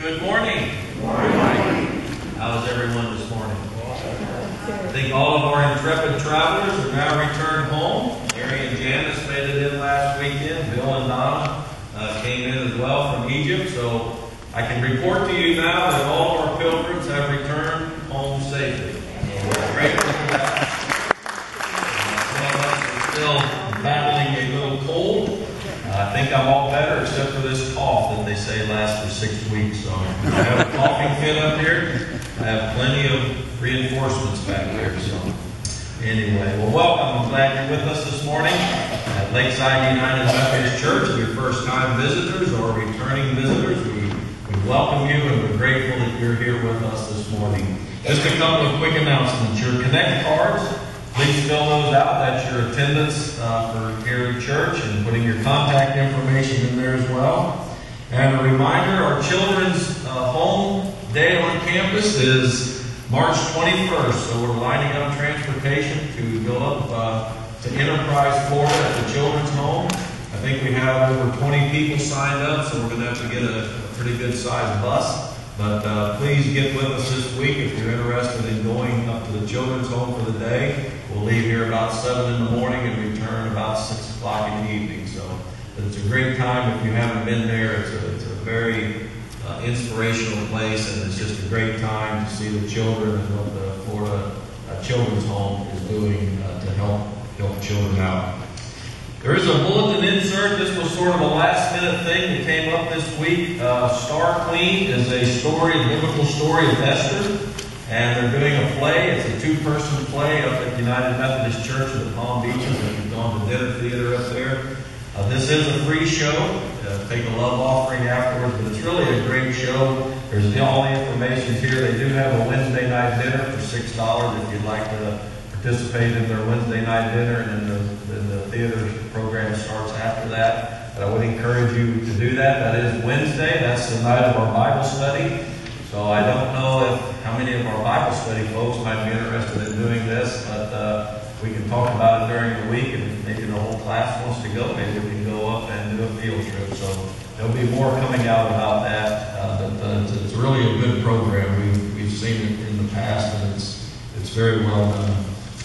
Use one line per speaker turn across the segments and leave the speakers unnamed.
Good morning.
Good morning.
How's everyone this morning? I think all of our intrepid travelers have now returned home. Mary and Janice made it in last weekend. Bill and Donna came in as well from Egypt. So I can report to you now that all of our pilgrims have returned home safely. So we're grateful for that. Some of us are still battling a little cold. I think I'm all better except for this cough that they say lasts for 6 weeks. So I have a coughing fit up here. I have plenty of reinforcements back here. So anyway, well, welcome. I'm glad you're with us this morning at Lakeside United Methodist Church. If you're first-time visitors or returning visitors, we welcome you and we're grateful that you're here with us this morning. Just a couple of quick announcements. Your Connect cards, please fill those out. That's your attendance for here at church and putting your contact information in there as well. And a reminder, our children's home day on campus is March 21st. So we're lining up transportation to go up to Enterprise, Florida at the children's home. I think we have over 20 people signed up, so we're going to have to get a pretty good sized bus. But please get with us this week if you're interested in going up to the children's home for the day. We'll leave here about 7 in the morning and return about 6 o'clock in the evening. So it's a great time if you haven't been there. It's a very inspirational place, and it's just a great time to see the children and what the Florida Children's Home is doing to help children out. There is a bulletin insert. This was sort of a last-minute thing that came up this week. Star Queen is a biblical story of Esther, and they're doing a play. It's a 2-person play up at United Methodist Church in the Palm Beaches. If you've gone to dinner theater up there, this is a free show. Take a love offering afterwards, but it's really a great show. There's all the information here. They do have a Wednesday night dinner for $6 if you'd like to participate in their Wednesday night dinner, and then the theater program starts after that. But I would encourage you to do that. That is Wednesday. That's the night of our Bible study. So I don't know how many of our Bible study folks might be interested in doing this, but we can talk about it during the week, and if maybe the whole class wants to go, maybe we can go up and do a field trip. So there'll be more coming out about that, but it's really a good program. We've seen it in the past, and it's very well done.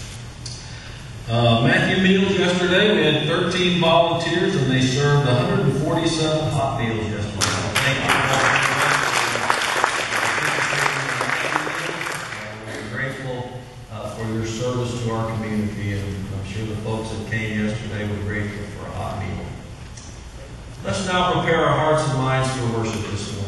Matthew Meals yesterday, we had 13 volunteers, and they served 147 hot meals yesterday. Thank you. We're grateful for your service to our community, and I'm sure the folks that came yesterday were grateful for a hot meal. Let's now prepare our hearts and minds for worship this morning.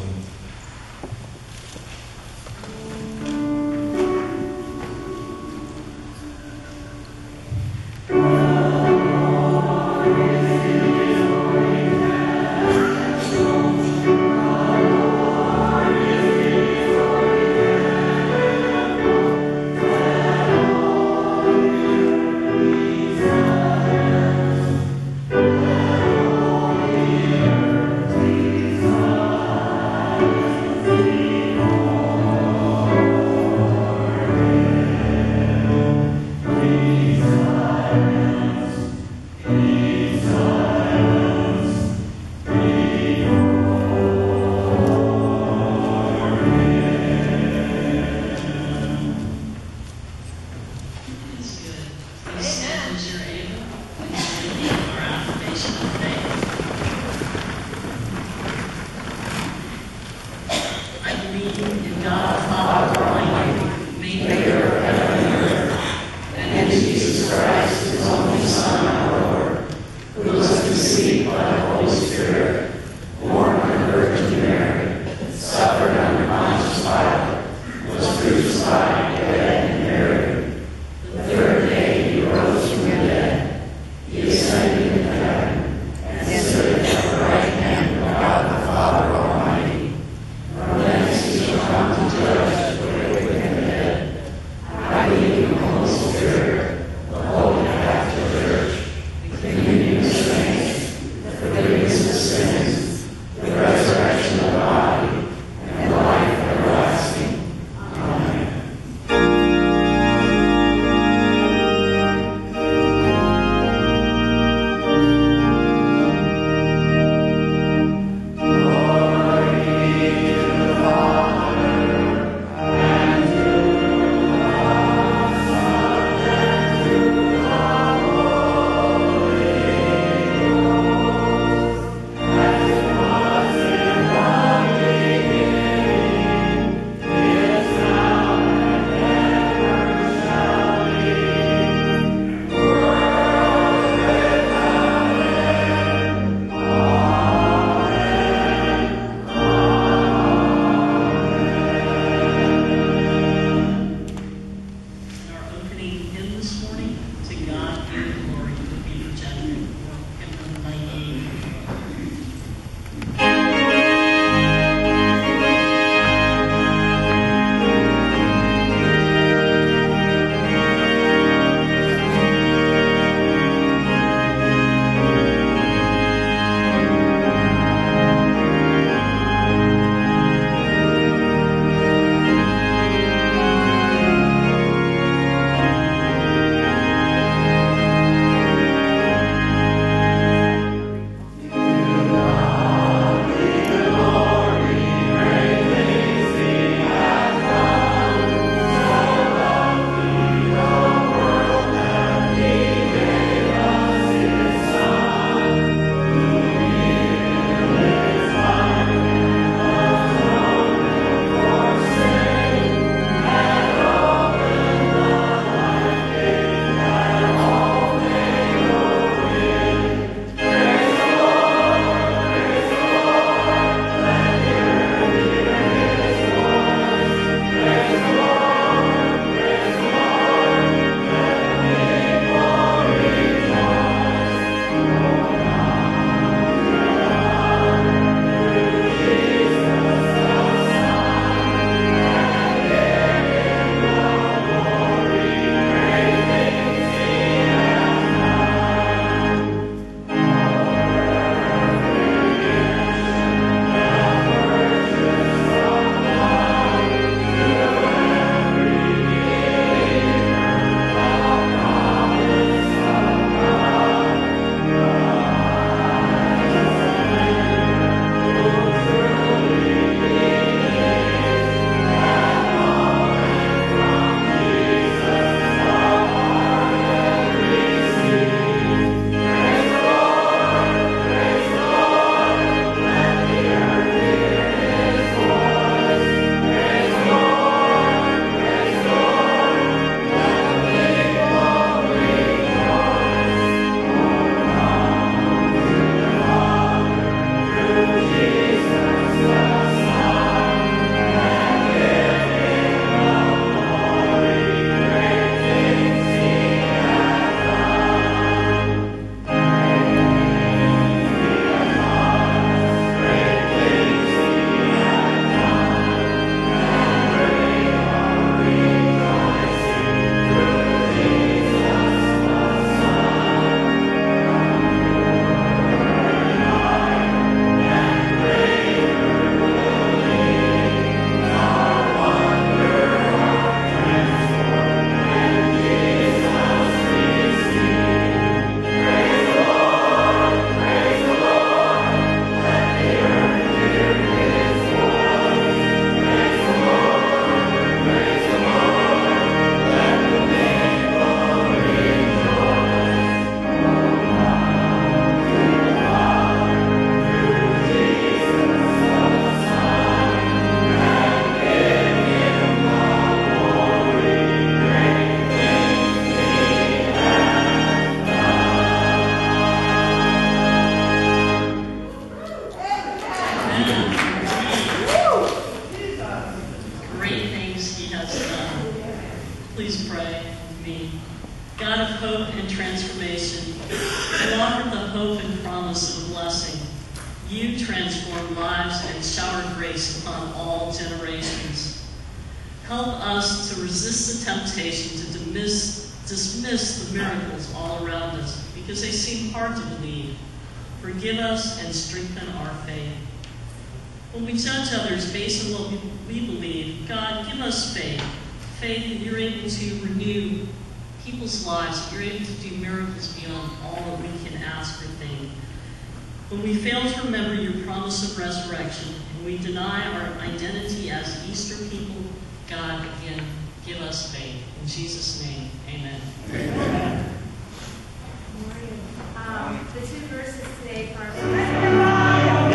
Please pray with me. God of hope and transformation, you offer the hope and promise of blessing. You transform lives and shower grace upon all generations. Help us to resist the temptation to dismiss the miracles all around us because they seem hard to believe. Forgive us and strengthen our faith. When we judge others based on what we believe, God, give us faith. Faith that you're able to renew people's lives, that you're able to do miracles beyond all that we can ask or think. When we fail to remember your promise of resurrection, and we deny our identity as Easter people, God, again, give us faith. In Jesus' name, amen.
Amen. Good morning. The two verses today for our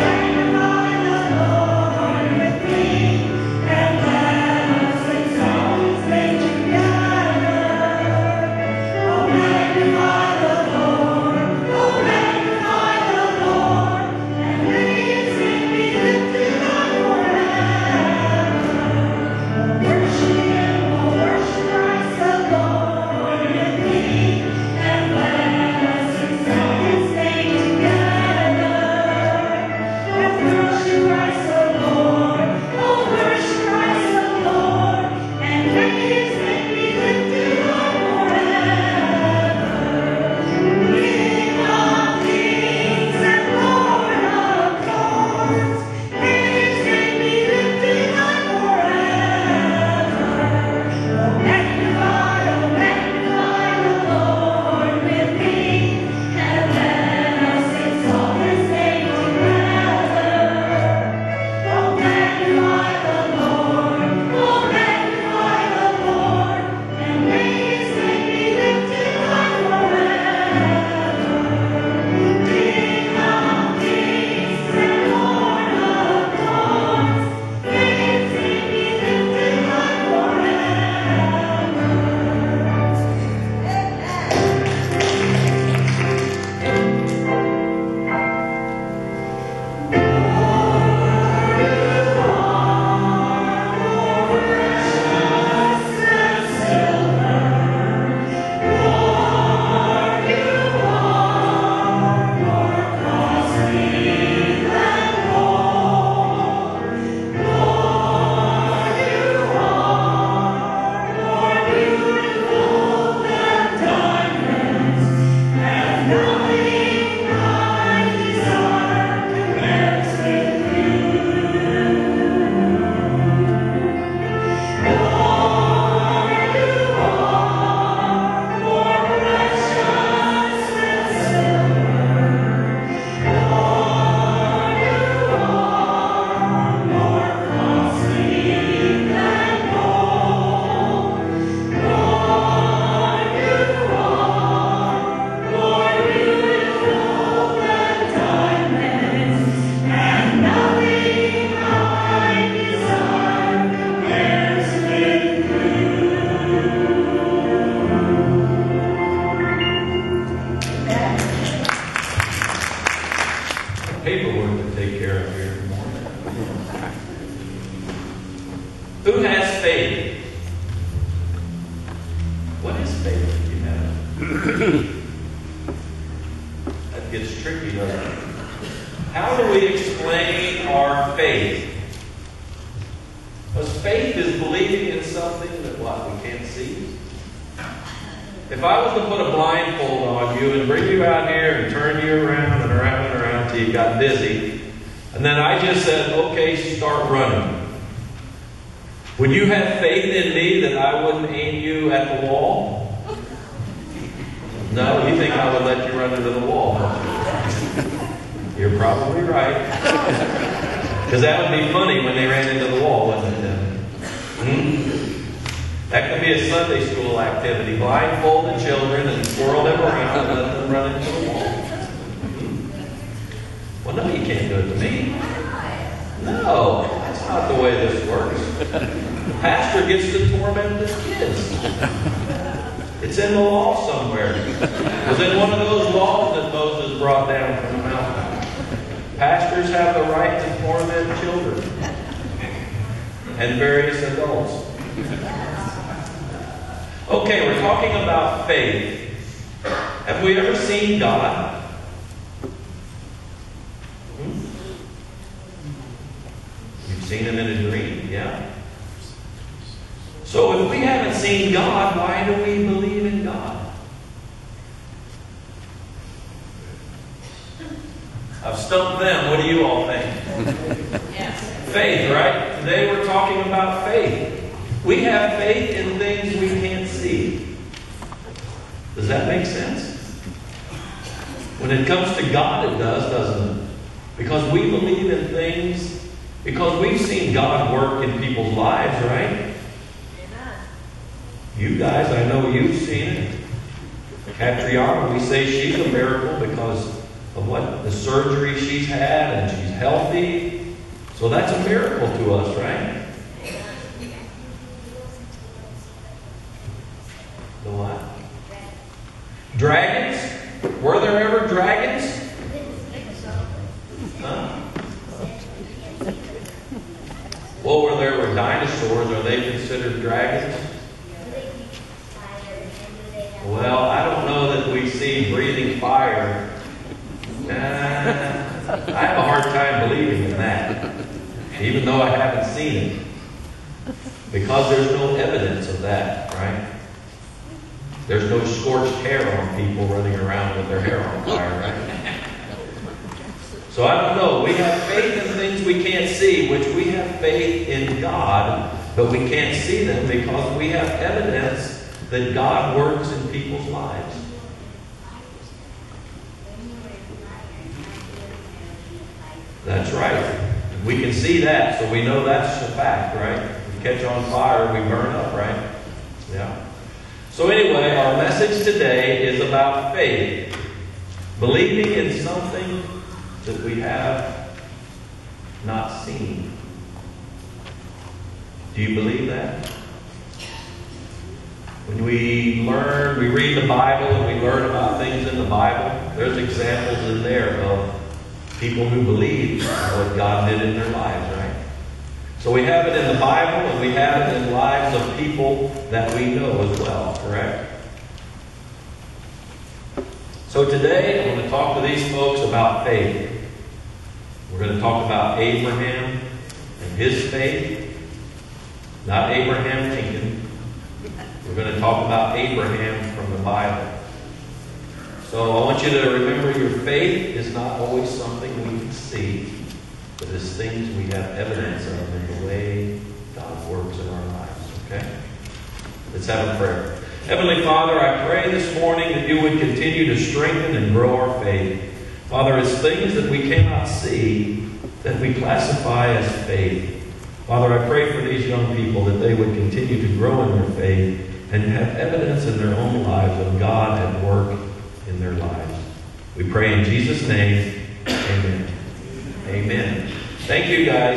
Who has faith? What is faith? You know, that gets tricky, doesn't it? How do we explain our faith? Because faith is believing in something that what we can't see. If I was to put a blindfold on you and bring you out here and turn you around and around and around till you got dizzy, and then I just said, okay, start running. Would you have faith in me that I wouldn't aim you at the wall? No, you think I would let you run into the wall, don't you? You're probably right. Because that would be funny when they ran into the wall, wouldn't it? That could be a Sunday school activity. Blindfold the children and swirl them around and let them run into the wall. Well, no, you can't do it to me. No, that's not the way this works. The pastor gets to torment his kids. It's in the law somewhere. It was in one of those laws that Moses brought down from the mountain. Pastors have the right to torment children and various adults. Okay, we're talking about faith. Have we ever seen God? You've seen Him in a dream, yeah? So if we haven't seen God, why do we believe in God? I've stumped them. What do you all think?
Yes.
Faith, right? Today we're talking about faith. We have faith in things we can't see. Does that make sense? When it comes to God, it does, doesn't it? Because we believe in things, because we've seen God work in people's lives, right? You guys, I know you've seen it. Catriona, we say she's a miracle because of what the surgery she's had, and she's healthy. So that's a miracle to us, right? The what? Dragons? Were there ever dragons? Huh? Well, were there dinosaurs? Are they considered dragons? Well, I don't know that we see breathing fire. I have a hard time believing in that, even though I haven't seen it, because there's no evidence of that, right? There's no scorched hair on people running around with their hair on fire, right? So I don't know. We have faith in things we can't see, which we have faith in God, but we can't see them because we have evidence that God works in people's lives. That's right. We can see that, so we know that's a fact, right? We catch on fire, we burn up, right? Yeah. So anyway, our message today is about faith. Believing in something that we have not seen. Do you believe that? When we read the Bible and we learn about things in the Bible, there's examples in there of people who believe what God did in their lives, right? So we have it in the Bible and we have it in the lives of people that we know as well, correct? So today I'm going to talk to these folks about faith. We're going to talk about Abraham and his faith, not Abraham Lincoln. We're going to talk about Abraham from the Bible. So I want you to remember your faith is not always something we can see, but it's things we have evidence of in the way God works in our lives. Okay? Let's have a prayer. Heavenly Father, I pray this morning that you would continue to strengthen and grow our faith. Father, it's things that we cannot see that we classify as faith. Father, I pray for these young people that they would continue to grow in their faith and have evidence in their own lives of God at work in their lives. We pray in Jesus' name. Amen. Amen. Thank you, guys.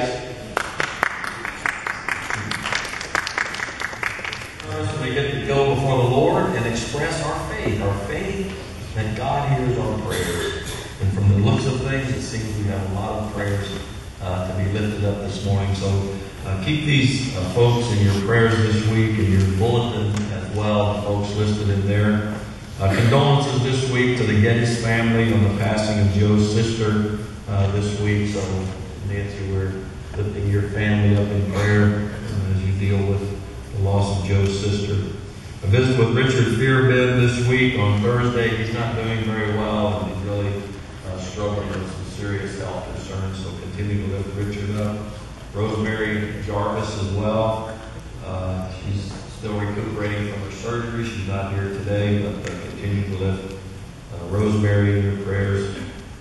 First, we get to go before the Lord and express our faith that God hears our prayers. And from the looks of things, it seems we have a lot of prayers to be lifted up this morning. So keep these folks in your prayers this week, in your bulletin as well, folks listed in there. Condolences this week to the Geddes family on the passing of Joe's sister this week. So, Nancy, we're lifting your family up in prayer as you deal with the loss of Joe's sister. I visited with Richard Fearbid this week on Thursday. He's not doing very well, and he's really struggling with some serious health concerns. So continue to lift Richard up. Rosemary Jarvis as well. She's still recuperating from her surgery. She's not here today, but continue to lift Rosemary in your prayers.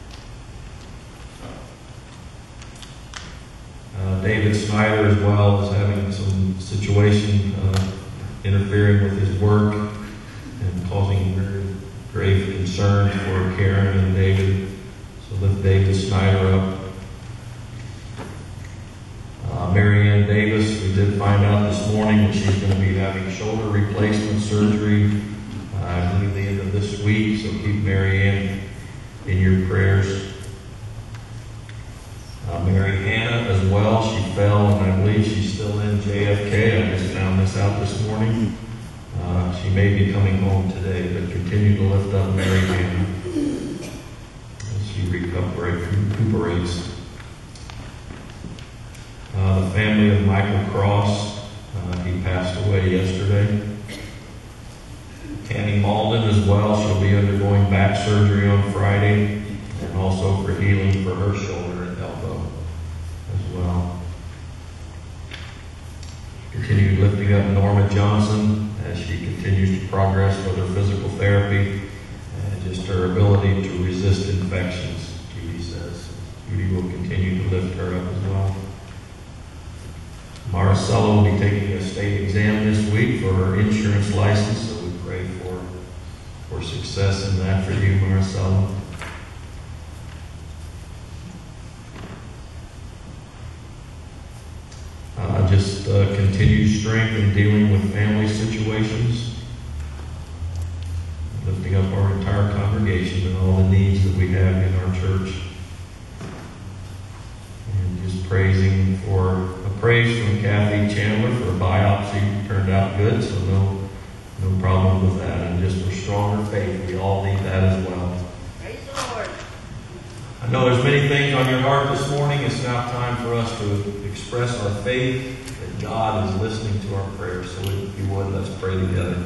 David Snyder as well is having some situation interfering with his work and causing very grave concerns for Karen and David. So lift David Snyder up. Mary Ann Davis, we did find out this morning that she's going to be having shoulder replacement surgery, I believe the end of this week, so keep Mary Ann in your prayers. Mary Hannah as well, she fell and I believe she's still in JFK. I just found this out this morning. She may be coming home today, but continue to lift up Mary Hannah as she recuperates. The family of Michael Cross, he passed away yesterday. Tammy Malden as well, she'll be undergoing back surgery on Friday, and also for healing for her shoulder and elbow as well. Continue lifting up Norma Johnson as she continues to progress with her physical therapy and just her ability to resist infections, Judy says. Judy will continue to lift her up as well. Maricela will be taking a state exam this week for her insurance license, so we pray for success in that for you, Maricela. Just continued strength in dealing with family situations, lifting up our entire congregation and all the needs that we have in our church, and just praising for a praise from Kathy Chandler for a biopsy. Turned out good, so no problem with that, and just for stronger faith. We all need that as well.
Praise the Lord.
I know there's many things on your heart this morning. It's now time for us to express our faith that God is listening to our prayers. So if you would, let's pray together.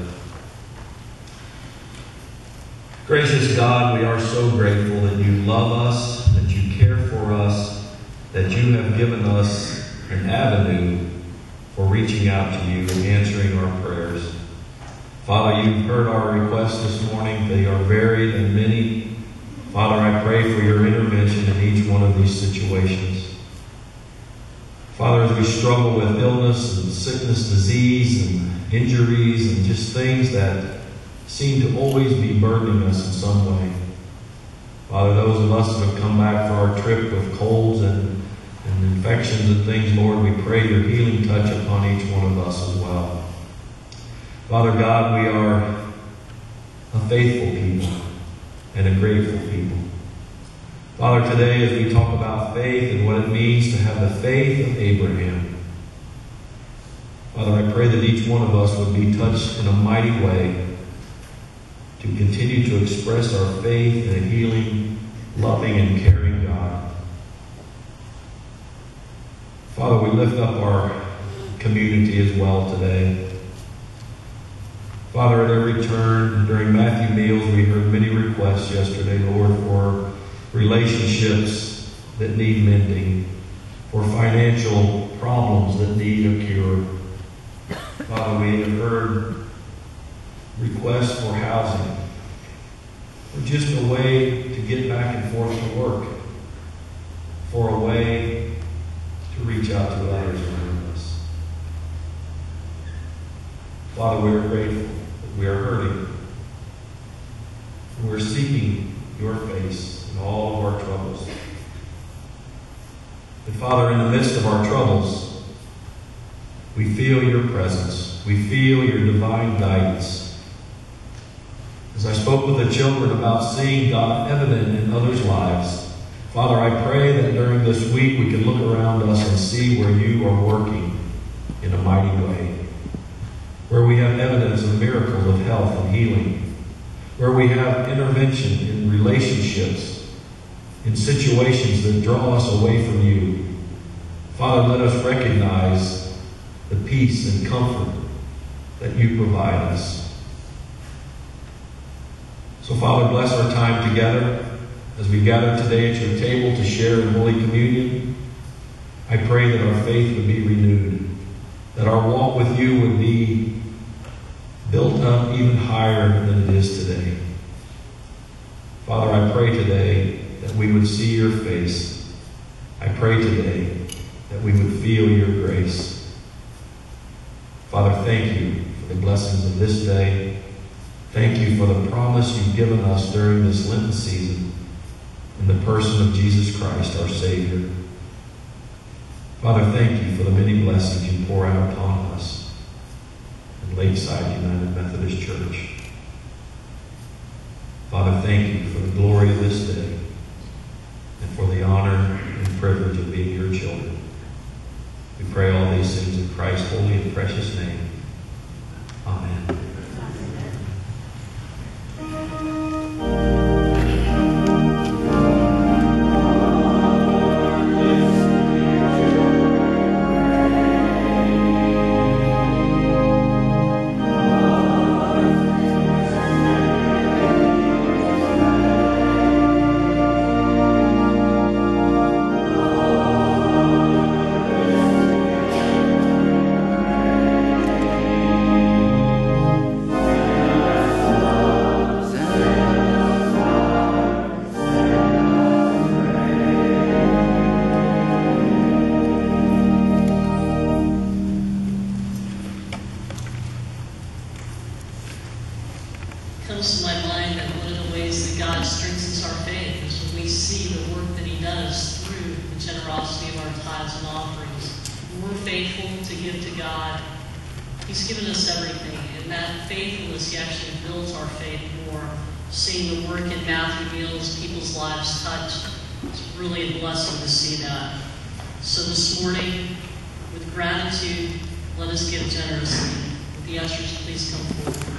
Gracious God, we are so grateful that you love us, that you care for us, that you have given us an avenue for reaching out to you and answering our prayers. Father, you've heard our requests this morning. They are varied and many. Father, I pray for your intervention in each one of these situations. Father, as we struggle with illness and sickness, disease and injuries and just things that seem to always be burdening us in some way. Father, those of us that have come back for our trip with colds and infections and things, Lord, we pray your healing touch upon each one of us as well. Father God, we are a faithful people and a grateful people. Father, today as we talk about faith and what it means to have the faith of Abraham, Father, I pray that each one of us would be touched in a mighty way to continue to express our faith in a healing, loving, and caring God. Father, we lift up our community as well today. Father, at every turn during Matthew meals, we heard many requests yesterday, Lord, for relationships that need mending, for financial problems that need a cure. Father, we have heard requests for housing, for just a way to get back and forth to work, for a way to reach out to others around us. Father, we are grateful. We are hurting. We're seeking your face in all of our troubles. And Father, in the midst of our troubles, we feel your presence. We feel your divine guidance. As I spoke with the children about seeing God evident in others' lives, Father, I pray that during this week we can look around us and see where you are working in a mighty way. Where we have evidence of miracles of health and healing, where we have intervention in relationships, in situations that draw us away from you. Father, let us recognize the peace and comfort that you provide us. So, Father, bless our time together as we gather today at your table to share in Holy Communion. I pray that our faith would be renewed, that our walk with you would be built up even higher than it is today. Father, I pray today that we would see your face. I pray today that we would feel your grace. Father, thank you for the blessings of this day. Thank you for the promise you've given us during this Lenten season in the person of Jesus Christ, our Savior. Father, thank you for the many blessings you pour out upon us in Lakeside United Methodist Church. Father, thank you for the glory of this day and for the honor and privilege of being your children. We pray all these things in Christ's holy and precious name. Amen.
comes to my mind that one of the ways that God strengthens our faith is when we see the work that He does through the generosity of our tithes and offerings. When we're faithful to give to God, He's given us everything, and that faithfulness, He actually builds our faith more. Seeing the work in Matthew Meals, people's lives touched, it's really a blessing to see that. So this morning, with gratitude, let us give generously. Would the ushers please come forward?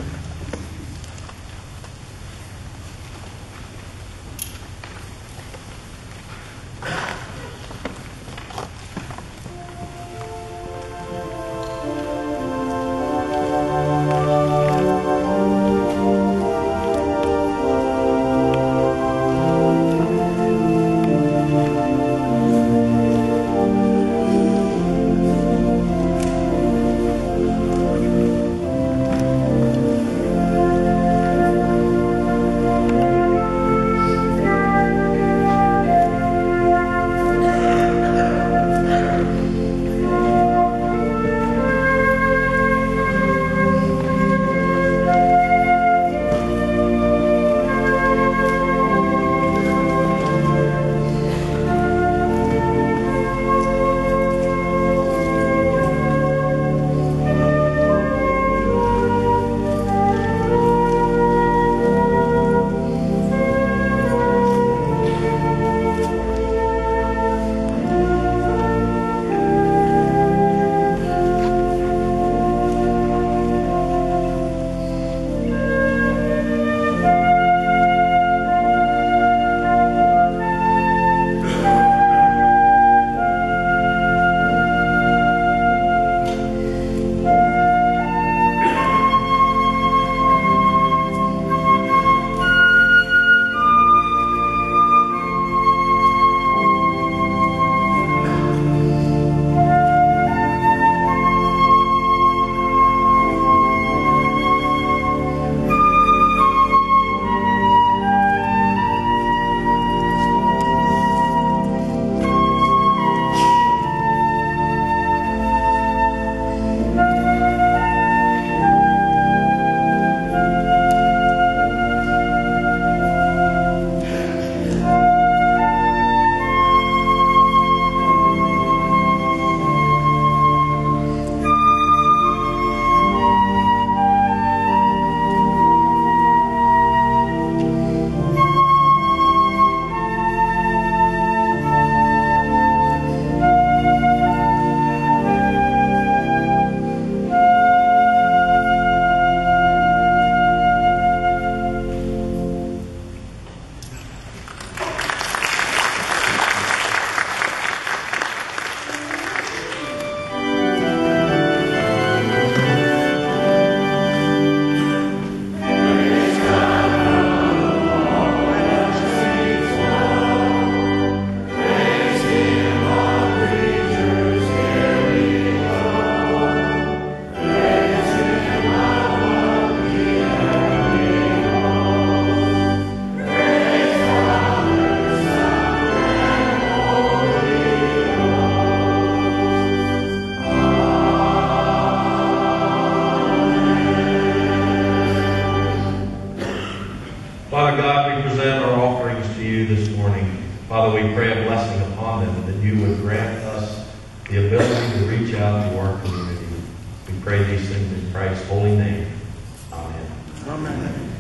Father God, we present our offerings to you this morning. Father, we pray a blessing upon them, that you would grant us the ability to reach out to our community. We pray these things in Christ's holy name. Amen.
Amen.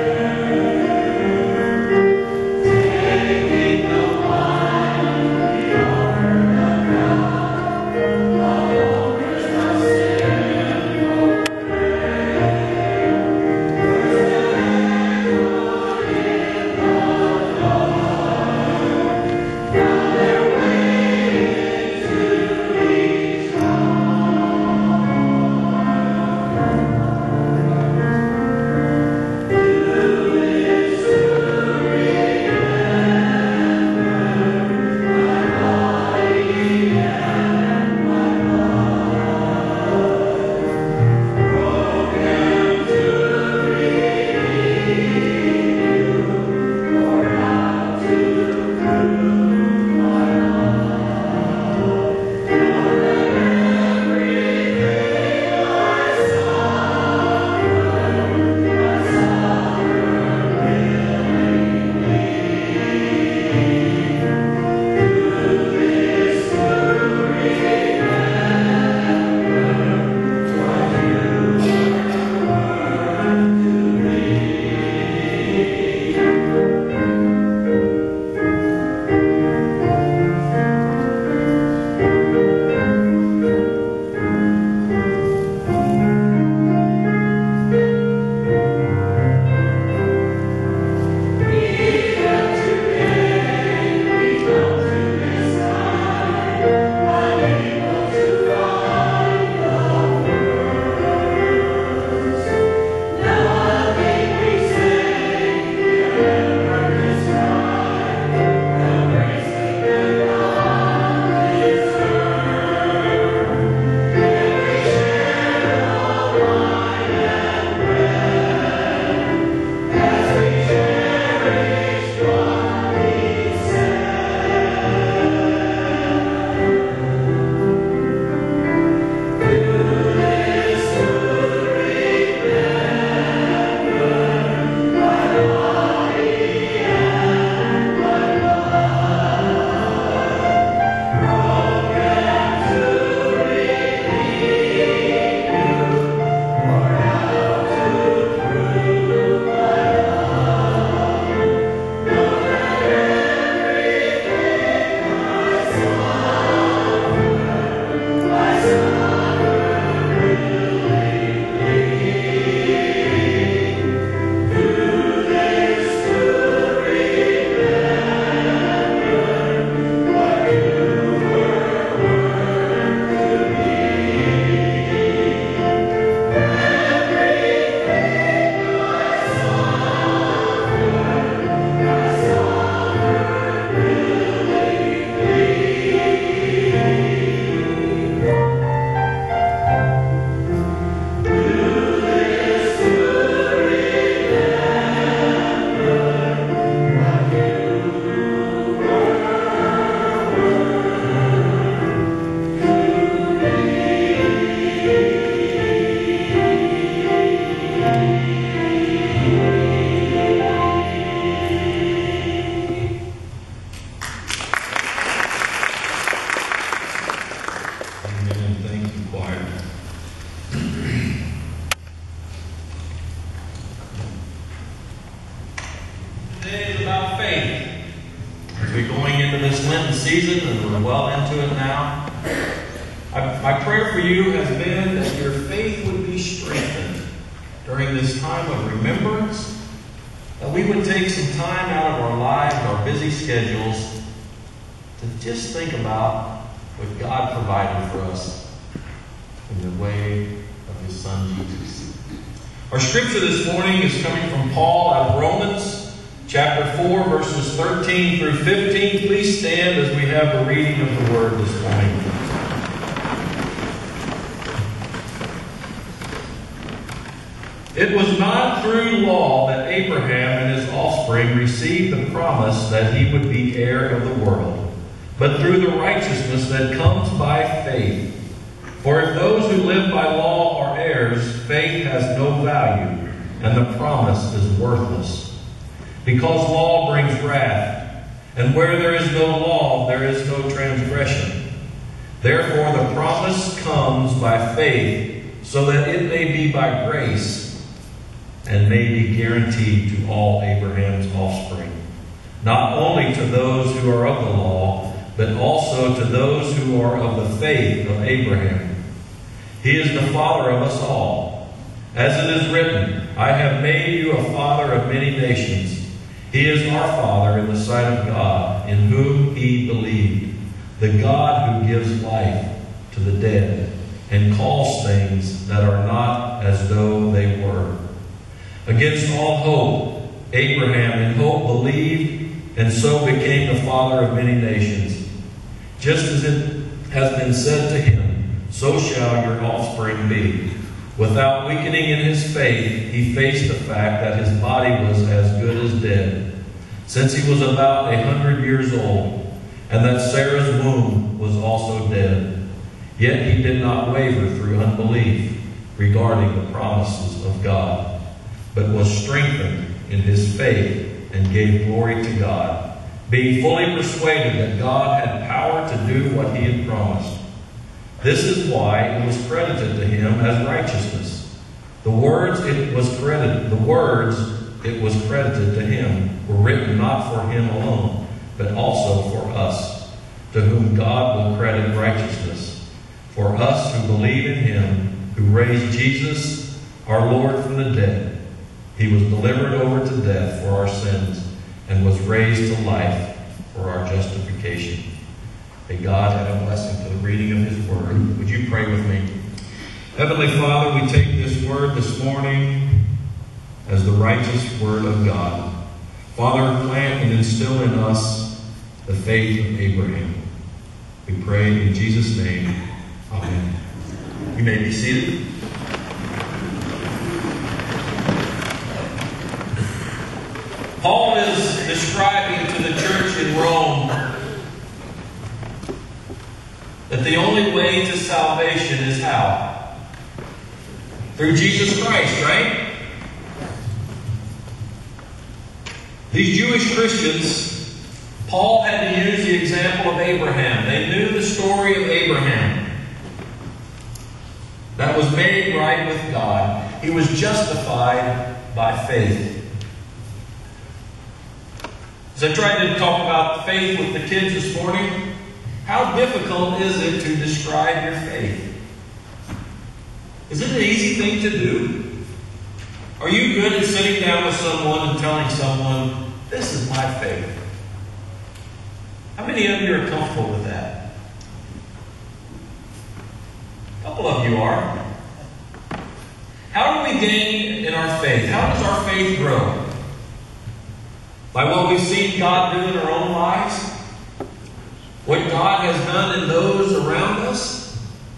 Take the wine.
to it now. My prayer for you has been that your faith would be strengthened during this time of remembrance, that we would take some time out of our lives, our busy schedules, to just think about what God provided for us in the way of His Son Jesus. Our scripture this morning is coming from Paul out of Romans chapter 4, verses 13 through 15. Please stand as we have the reading of the Word this morning. It was not through law that Abraham and his offspring received the promise that he would be heir of the world, but through the righteousness that comes by faith. For if those who live by law are heirs, faith has no value, and the promise is worthless. Because law brings wrath, and where there is no law, there is no transgression. Therefore the promise comes by faith, so that it may be by grace, and may be guaranteed to all Abraham's offspring, not only to those who are of the law, but also to those who are of the faith of Abraham. He is the father of us all. As it is written, I have made you a father of many nations. He is our Father in the sight of God, in whom He believed, the God who gives life to the dead, and calls things that are not as though they were. Against all hope, Abraham in hope believed, and so became the father of many nations. Just as it has been said to him, so shall your offspring be. Without weakening in his faith, he faced the fact that his body was as good as dead, since he was about 100 years old, and that Sarah's womb was also dead. Yet he did not waver through unbelief regarding the promises of God, but was strengthened in his faith and gave glory to God, being fully persuaded that God had power to do what He had promised. This is why it was credited to him as righteousness. The words it was credited to him were written not for him alone, but also for us, to whom God will credit righteousness. For us who believe in Him, who raised Jesus, our Lord, from the dead. He was delivered over to death for our sins, and was raised to life for our justification. May God add a blessing to the reading of His Word. Would you pray with me? Heavenly Father, we take this Word this morning as the righteous Word of God. Father, plant and instill in us the faith of Abraham. We pray in Jesus' name. Amen. You may be seated. Paul is describing to the church in Rome that the only way to salvation is how? Through Jesus Christ, right? These Jewish Christians, Paul had to use the example of Abraham. They knew the story of Abraham that was made right with God. He was justified by faith. As I tried to talk about faith with the kids this morning, how difficult is it to describe your faith? Is it an easy thing to do? Are you good at sitting down with someone and telling someone, this is my faith? How many of you are comfortable with that? A couple of you are. How do we gain in our faith? How does our faith grow? By what we've seen God do in our own lives? What God has done in those around us?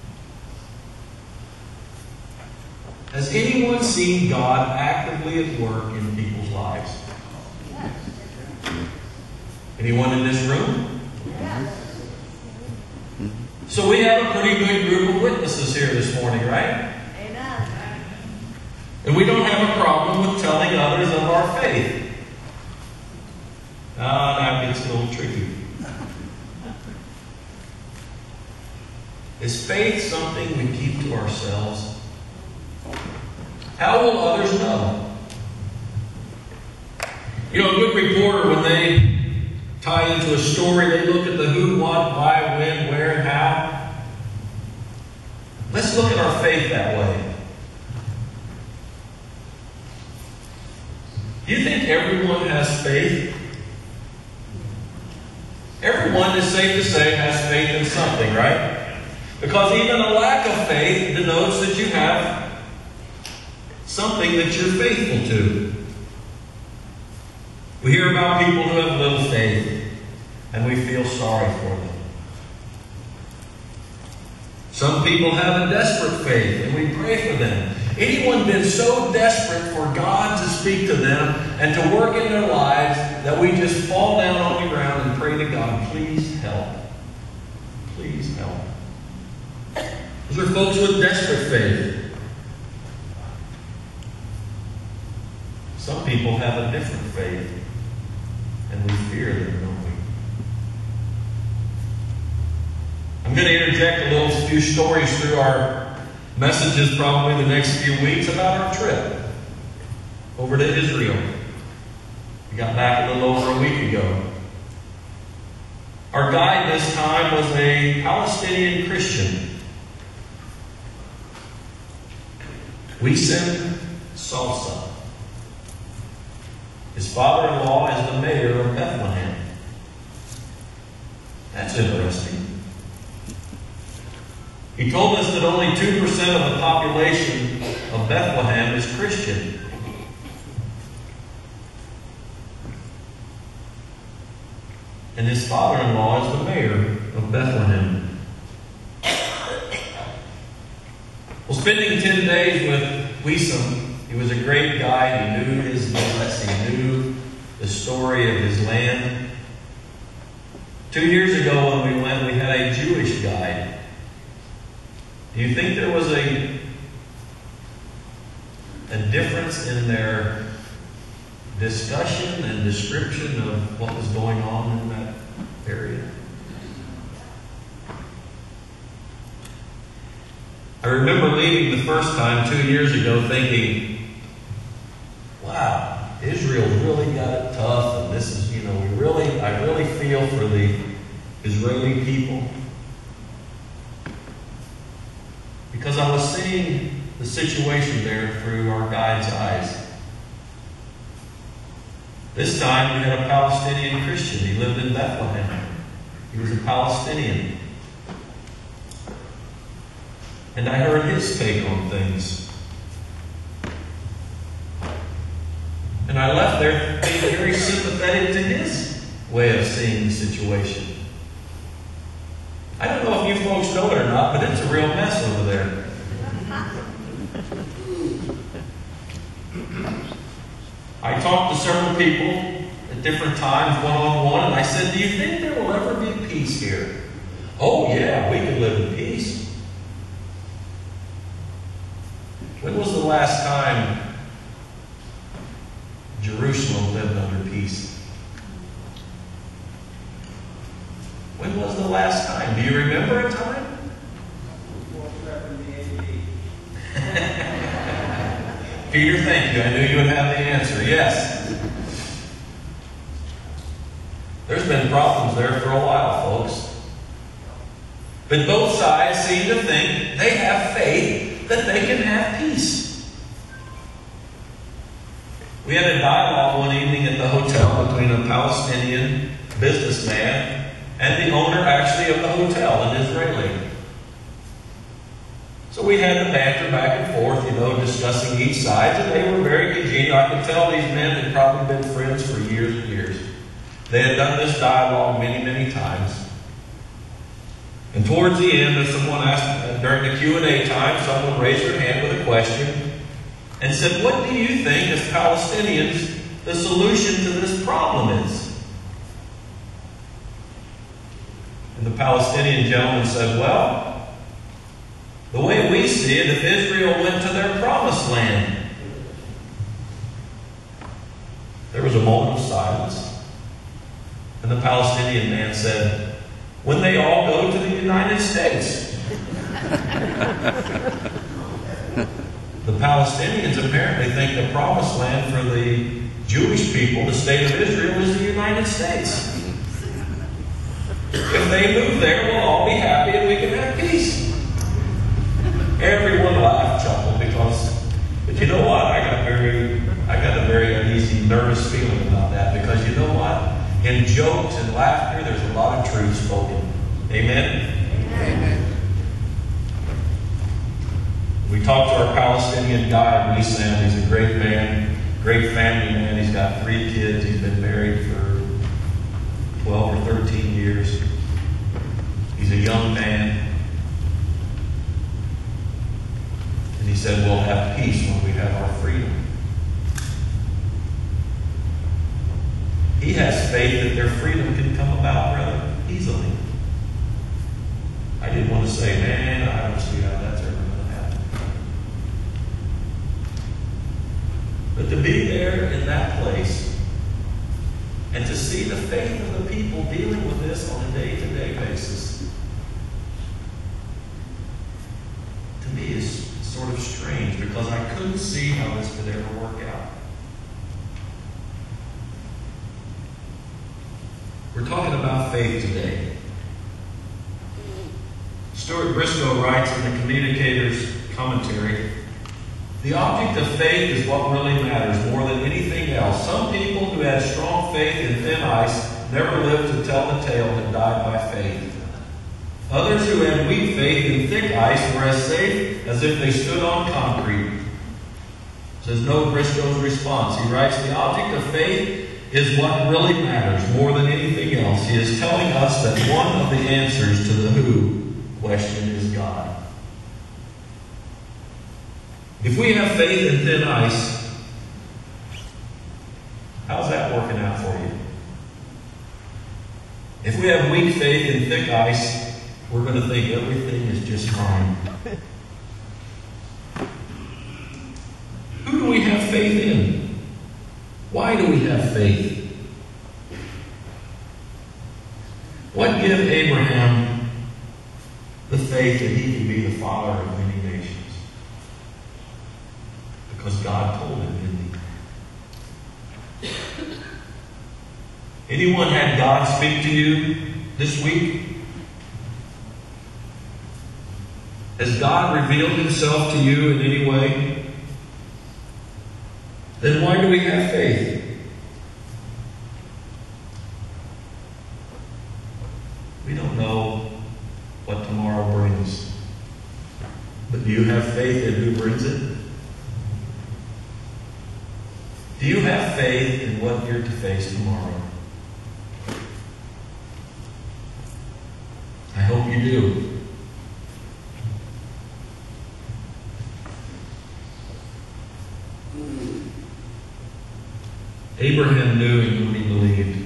Has anyone seen God actively at work in people's lives? Anyone in this room? So we have a pretty good group of witnesses here this morning, right?
Amen.
And we don't have a problem with telling others of our faith. That gets a little tricky. Is faith something we keep to ourselves? How will others know? You know, a good reporter, when they tie into a story, they look at the who, what, why, when, where, faith that way? Do you think everyone has faith? Everyone, is safe to say, has faith in something, right? Because even a lack of faith denotes that you have something that you're faithful to. We hear about people who have little faith, and we feel sorry for them. Some people have a desperate faith, and we pray for them. Anyone been so desperate for God to speak to them and to work in their lives that we just fall down on the ground and pray to God, please help. Please help. Those are folks with desperate faith. Some people have a different faith, and we fear them, don't we? I'm going to interject a few stories through our messages probably the next few weeks about our trip over to Israel. We got back a little over a week ago. Our guide this time was a Palestinian Christian. Wissam Salsa. His father-in-law is the mayor of Bethlehem. That's interesting. He told us that only 2% of the population of Bethlehem is Christian. And his father-in-law is the mayor of Bethlehem. Well, spending 10 days with Wissam, he was a great guide. He knew his business. He knew the story of his land. 2 years ago when we went, we had a Jewish guide. Do you think there was a difference in their discussion and description of what was going on in that area? I remember leaving the first time 2 years ago thinking, wow, Israel's really got it tough, and this is, I really feel for the Israeli people. Because I was seeing the situation there through our guide's eyes. This time we had a Palestinian Christian. He lived in Bethlehem. He was a Palestinian. And I heard his take on things. And I left there being very sympathetic to his way of seeing the situation. I don't know if you folks know it or not, but it's a real mess over there. I talked to several people at different times, one-on-one, and I said, do you think there will ever be peace here? Oh yeah, we can live in peace. When was the last time Jerusalem lived under peace? When was the last time? Do you remember a time? Peter, thank you. I knew you would have the answer. Yes. There's been problems there for a while, folks. But both sides seem to think they have faith that they can have peace. We had a dialogue one evening at the hotel between a Palestinian businessman and the owner, actually, of the hotel, an Israeli. So we had to banter back and forth, discussing each side, and they were very congenial. I could tell these men had probably been friends for years and years. They had done this dialogue many, many times. And towards the end, as someone asked, during the Q&A time, someone raised their hand with a question and said, what do you think, as Palestinians, the solution to this problem is? And the Palestinian gentleman said, well, the way we see it, if Israel went to their promised land. There was a moment of silence. And the Palestinian man said, when they all go to the United States. The Palestinians apparently think the promised land for the Jewish people, the state of Israel, is the United States. If they move there, we'll all be happy and we can have peace. Every one You know what? I got a very uneasy, nervous feeling about that because you know what? In jokes and laughter, there's a lot of truth spoken. Amen?
Amen.
We talked to our Palestinian guy, Wissam. He's a great man, great family man. He's got 3 kids. He's been married for 12 or 13 years. He's a young man. And he said, we'll have peace when we have our freedom. He has faith that their freedom can come about rather easily. I didn't want to say, man, I don't see how that's ever going to happen. But to be there in that place and to see the faith of the people dealing with this on a day-to-day basis, to me is sort of strange because I couldn't see how this could ever work out. We're talking about faith today. Stuart Briscoe writes in the Communicator's Commentary, the object of faith is what really matters more than anything else. Some people who had strong faith in thin ice never lived to tell the tale and died by faith. Others who had weak faith in thick ice were as safe as if they stood on concrete. Says no Briscoe's response. He writes, the object of faith is what really matters more than anything else. He is telling us that one of the answers to the who question is God. If we have faith in thin ice, how's that working out for you? If we have weak faith in thick ice, we're going to think everything is just fine. Who do we have faith in? Why do we have faith? What gave Abraham the faith that he could be the father of many nations? Because God told him, didn't he? Anyone had God speak to you this week? Has God revealed himself to you in any way? Then why do we have faith? We don't know what tomorrow brings. But do you have faith in who brings it? Do you have faith in what you're to face tomorrow? I hope you do. Abraham knew in whom he believed.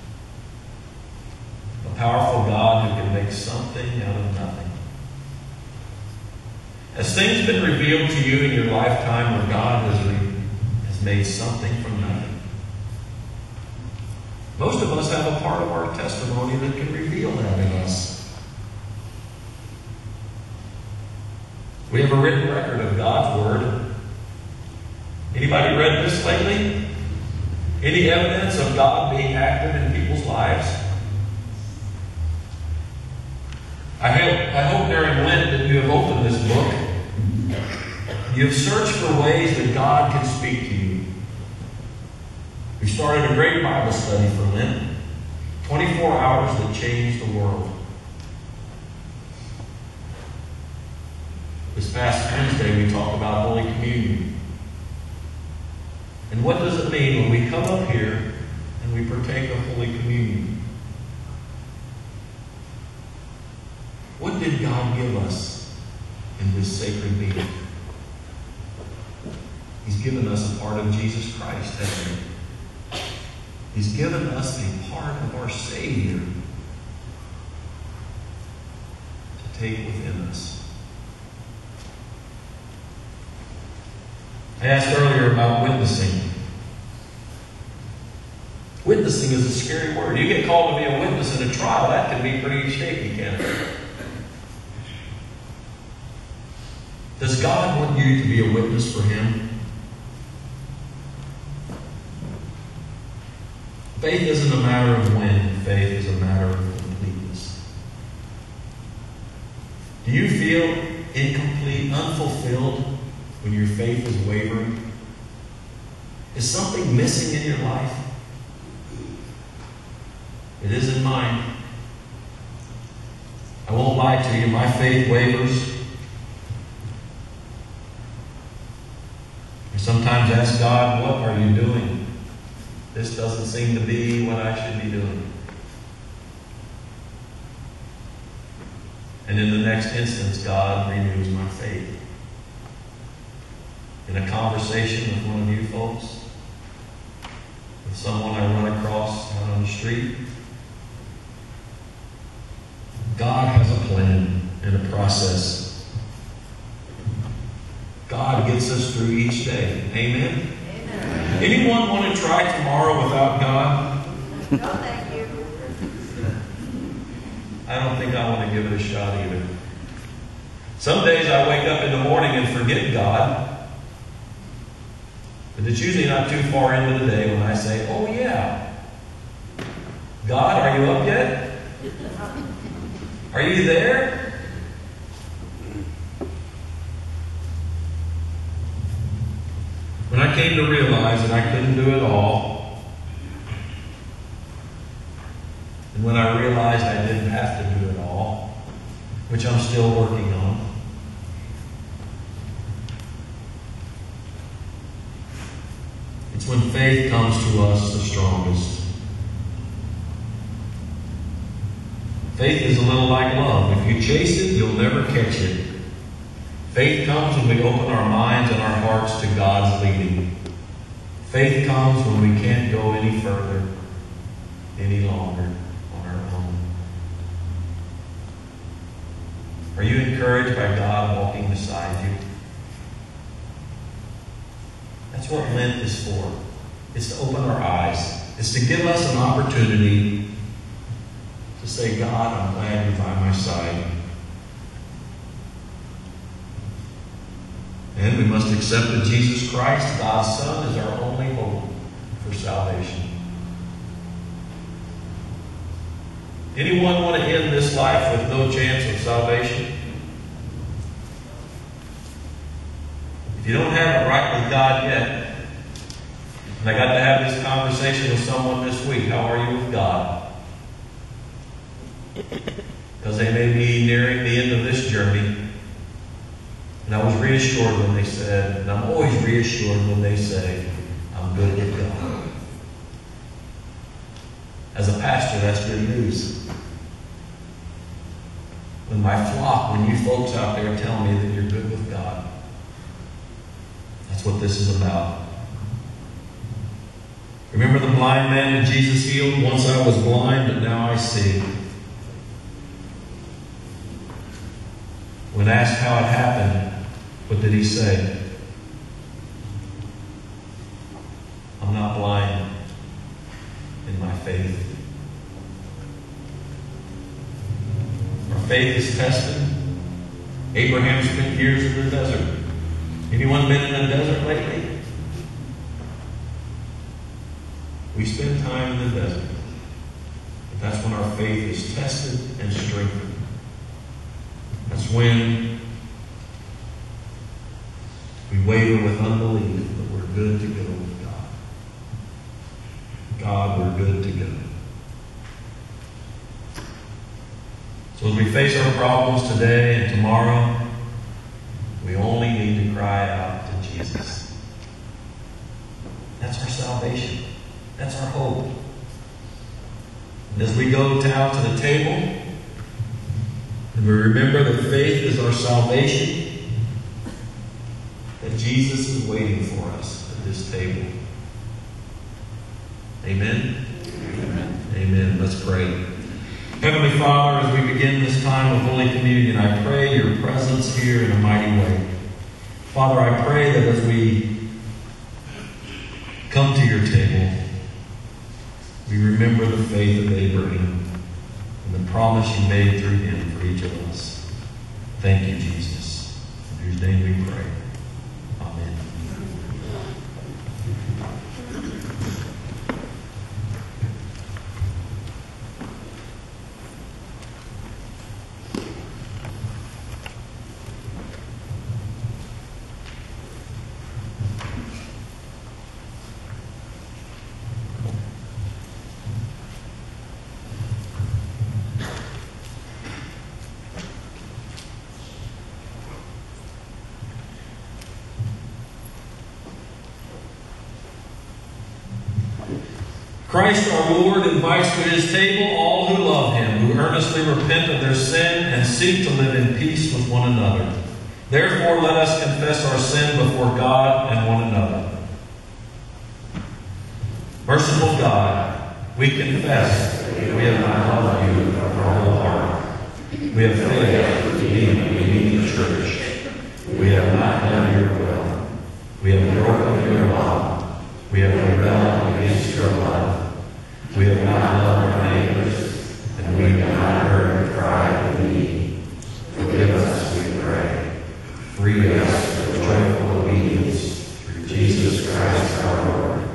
A powerful God who can make something out of nothing. Has things been revealed to you in your lifetime where God has made something from nothing? Most of us have a part of our testimony that can reveal that in us. We have a written record of God's Word. Anybody read this lately? Any evidence of God being active in people's lives? I hope during Lent that you have opened this book. You have searched for ways that God can speak to you. We started a great Bible study for Lent. 24 hours that changed the world. This past Wednesday we talked about Holy Communion. And what does it mean when we come up here and we partake of Holy Communion? What did God give us in this sacred meal? He's given us a part of Jesus Christ, hasn't he? He's given us a part of our Savior to take within us. I asked earlier about witnessing. Witnessing is a scary word. You get called to be a witness in a trial, that can be pretty shaky, can't it? Does God want you to be a witness for Him? Faith isn't a matter of when, faith is a matter of completeness. Do you feel incomplete, unfulfilled
when your faith is wavering? Is something missing in your life? It is in mine. I won't lie to you, my faith wavers. I sometimes ask God, what are you doing? This doesn't seem to be what I should be doing. And in the next instance, God renews my faith. In a conversation with one of you folks, with someone I run across out on the street, God has a plan and a process. God gets us through each day. Amen? Amen. Anyone want to try tomorrow without God?
No, thank you.
I don't think I want to give it a shot either. Some days I wake up in the morning and forget God. But it's usually not too far into the day when I say, oh yeah, God, are you up yet? Are you there? When I came to realize that I couldn't do it all, and when I realized I didn't have to do it all, which I'm still working on, it's when faith comes to us the strongest. Faith is a little like love. If you chase it, you'll never catch it. Faith comes when we open our minds and our hearts to God's leading. Faith comes when we can't go any further, any longer on our own. Are you encouraged by God walking beside you? That's what Lent is for. It's to open our eyes. It's to give us an opportunity to say, God, I'm glad you're by my side. And we must accept that Jesus Christ, God's Son, is our only hope for salvation. Anyone want to end this life with no chance of salvation? If you don't have it right with God yet, and I got to have this conversation with someone this week, how are you with God? Because they may be nearing the end of this journey. And I was reassured when they said, and I'm always reassured when they say, I'm good with God. As a pastor, that's good news. When my flock, when you folks out there tell me that you're good with God, that's what this is about. Remember the blind man that Jesus healed? Once I was blind, but now I see. When asked how it happened, what did he say? I'm not blind in my faith. Our faith is tested. Abraham spent years in the desert. Anyone been in the desert lately? We spend time in the desert. But that's when our faith is tested and strengthened. That's when we waver with unbelief, but we're good to go with God. God, we're good to go. So as we face our problems today and tomorrow, we only need to cry out to Jesus. That's our salvation. That's our hope. And as we go down to the table, and we remember that faith is our salvation, that Jesus is waiting for us at this table. Amen? Amen. Amen. Let's pray. Heavenly Father, as we begin this time of Holy Communion, I pray your presence here in a mighty way. Father, I pray that as we come to your table, we remember the faith of Abraham and the promise you made through him for each of us. Thank you, Jesus. In whose name we pray. Amen. Christ our Lord invites to his table all who love him, who earnestly repent of their sin and seek to live in peace with one another. Therefore, let us confess our sin before God and one another. Merciful God, we confess that we have not loved you with our whole heart. We have failed to be in the church. We have not done your will. We have broken your law. We have rebelled against your love. We have not loved our neighbors, and we have not heard the cry of the needy. Forgive us, we pray. Free us with joyful obedience through Jesus Christ our Lord.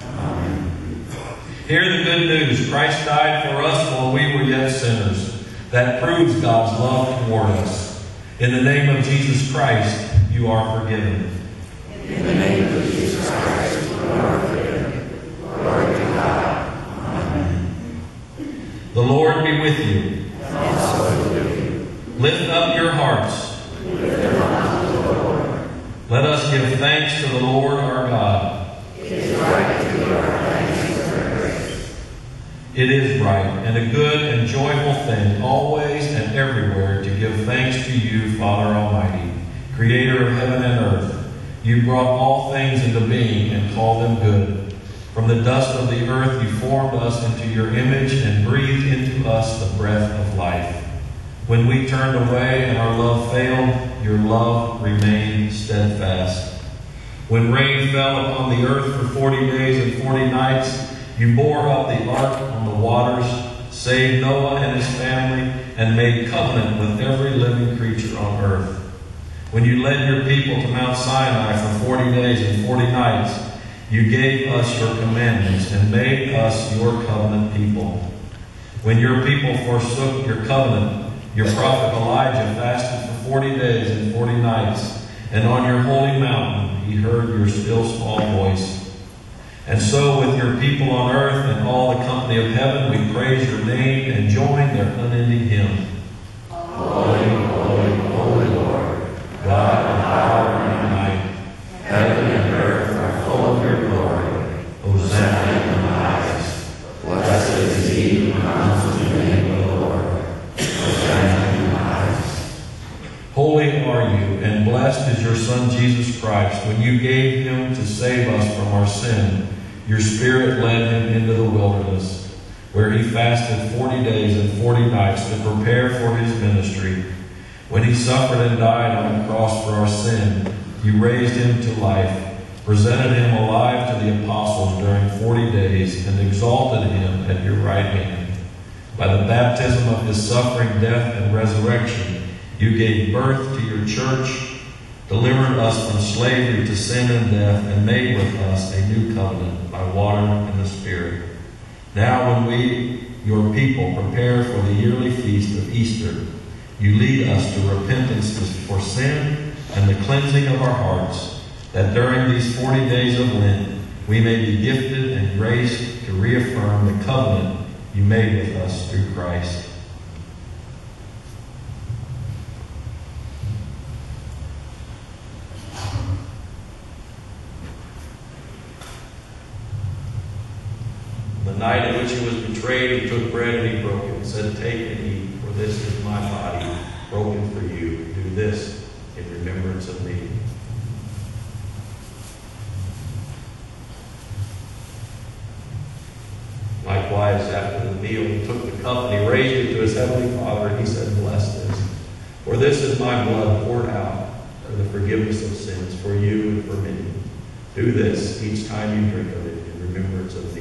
Amen. Hear the good news. Christ died for us while we were yet sinners. That proves God's love toward us. In the name of Jesus Christ, you are forgiven. In the name of Jesus Christ, you are forgiven. Glory to God. Amen. The Lord be with you. And also with you. Lift up your hearts. Lift them up to the Lord. Let us give thanks to the Lord our God. It is right to give our thanks and praise. It is right and a good and joyful thing, always and everywhere, to give thanks to you, Father Almighty, Creator of heaven and earth. You brought all things into being and called them good. From the dust of the earth you formed us into your image and breathed into us the breath of life. When we turned away and our love failed, your love remained steadfast. When rain fell upon the earth for 40 days and 40 nights, you bore up the ark on the waters, saved Noah and his family, and made covenant with every living creature on earth. When you led your people to Mount Sinai for 40 days and 40 nights, you gave us your commandments and made us your covenant people. When your people forsook your covenant, your prophet Elijah fasted for 40 days and 40 nights, and on your holy mountain he heard your still small voice. And so with your people on earth and all the company of heaven, we praise your name and join their unending hymn. Holy, holy, holy Lord, God of power and might, heaven and earth are full of your glory. Hosanna in the highest. Blessed is he who comes in the name of the Lord. Hosanna in the highest. Holy are you, and blessed is your Son Jesus Christ. When you gave him to save us from our sin, your Spirit led him into the wilderness, where he fasted 40 days and 40 nights to prepare for his ministry. When he suffered and died on the cross for our sin, you raised him to life, presented him alive to the apostles during 40 days, and exalted him at your right hand. By the baptism of his suffering, death, and resurrection, you gave birth to your church, delivered us from slavery to sin and death, and made with us a new covenant by water and the Spirit. Now when we, your people, prepare for the yearly feast of Easter, you lead us to repentance for sin and the cleansing of our hearts, that during these 40 days of Lent we may be gifted and graced to reaffirm the covenant you made with us through Christ. The night in which he was betrayed, he took bread and he broke it and said, "Take and eat, for this is my body, broken for you. Do this in remembrance of me." Likewise, after the meal, he took the cup and he raised it to his heavenly Father, and he said, "Bless this, for this is my blood poured out for the forgiveness of sins, for you and for many. Do this each time you drink of it in remembrance of me."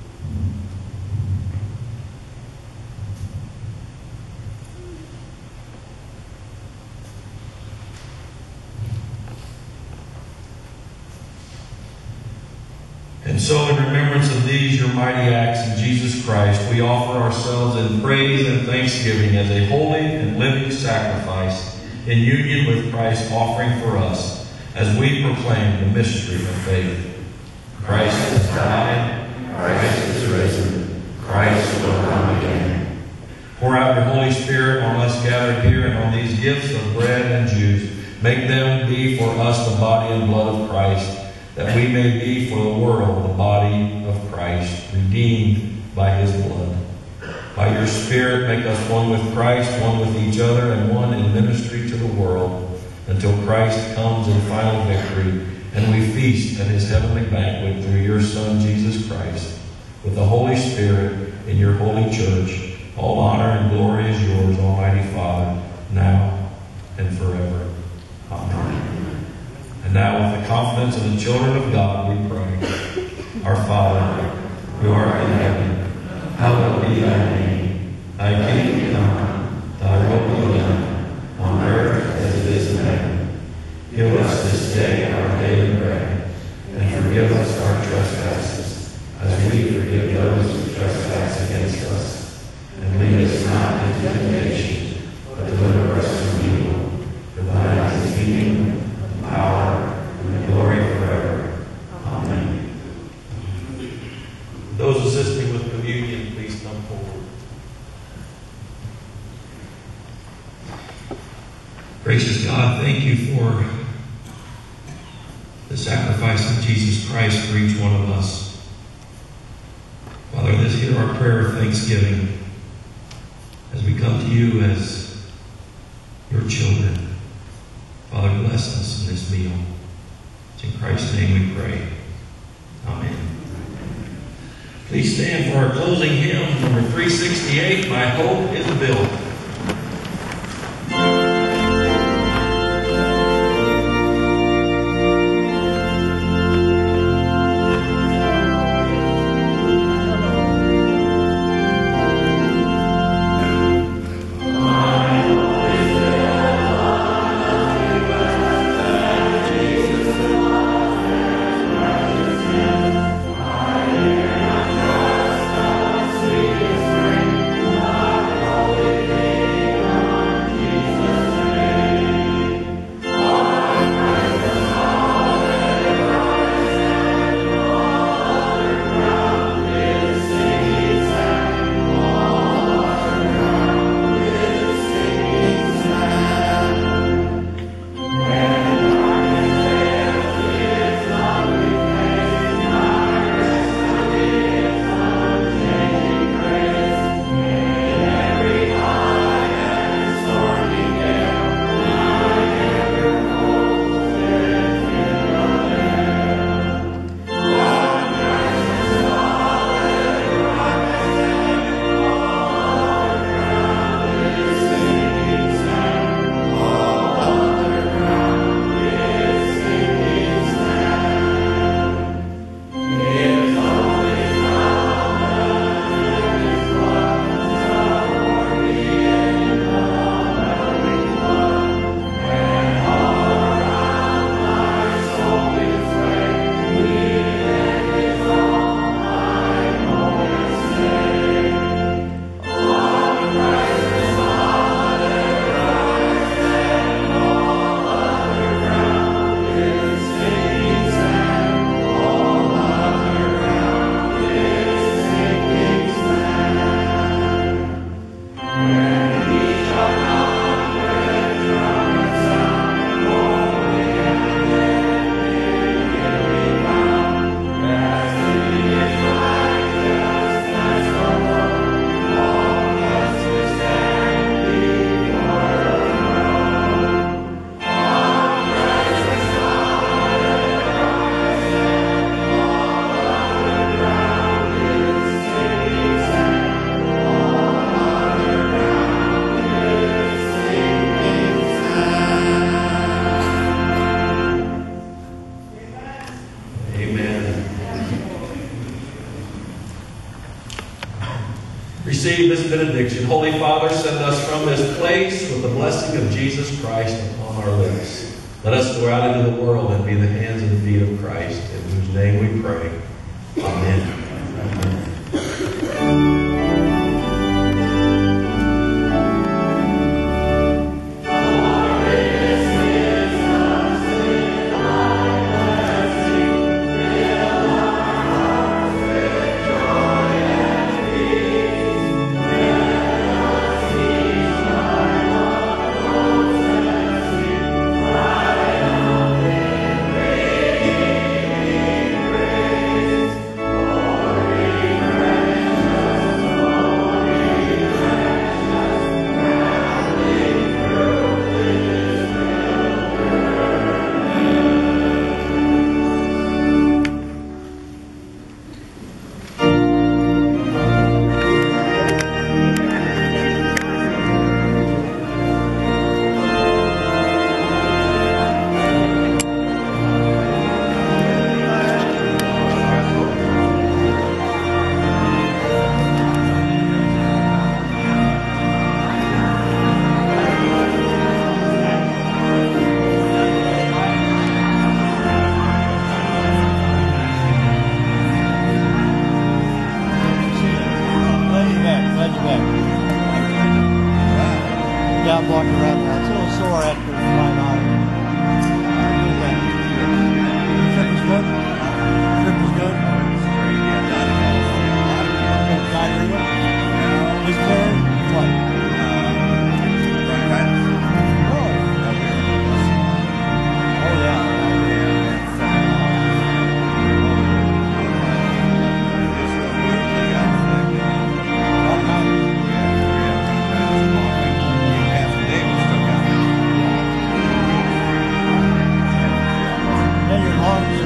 And so in remembrance of these, your mighty acts in Jesus Christ, we offer ourselves in praise and thanksgiving as a holy and living sacrifice in union with Christ's offering for us as we proclaim the mystery of faith. Christ has died. Christ is risen. Christ will come again. Pour out your Holy Spirit on us gathered here and on these gifts of bread and juice. Make them be for us the body and blood of Christ. that we may be for the world the body of Christ, redeemed by his blood. By your Spirit, make us one with Christ, one with each other, and one in ministry to the world, until Christ comes in final victory, and we feast at his heavenly banquet through your Son, Jesus Christ, with the Holy Spirit in your holy church. All honor and glory is yours, Almighty Father, now and forever. Amen. And now, with the confidence of the children of God, we pray. Our Father, who art in heaven, hallowed be thy name. Thy kingdom come, thy will be done, on earth as it is in heaven. Give us this day our daily bread, and forgive us our trespasses, as we forgive those who trespass against us. And lead us not into temptation, but deliver us from evil. For thine is the kingdom, the power, and the glory forever. Amen. Those assisting with communion, please come forward. Gracious God, thank you for the sacrifice of Jesus Christ for each one of us. Father, this hear our prayer of thanksgiving as we come to you as your children. Father, bless us in this meal. It's in Christ's name we pray. Amen. Please stand for our closing hymn, number 368, My Hope is Built. Receive this benediction. Holy Father, send us from this place with the blessing of Jesus Christ upon our lips. Let us go out into the world and be the hands and feet of Christ, in whose name we pray. Amen.
May your lungs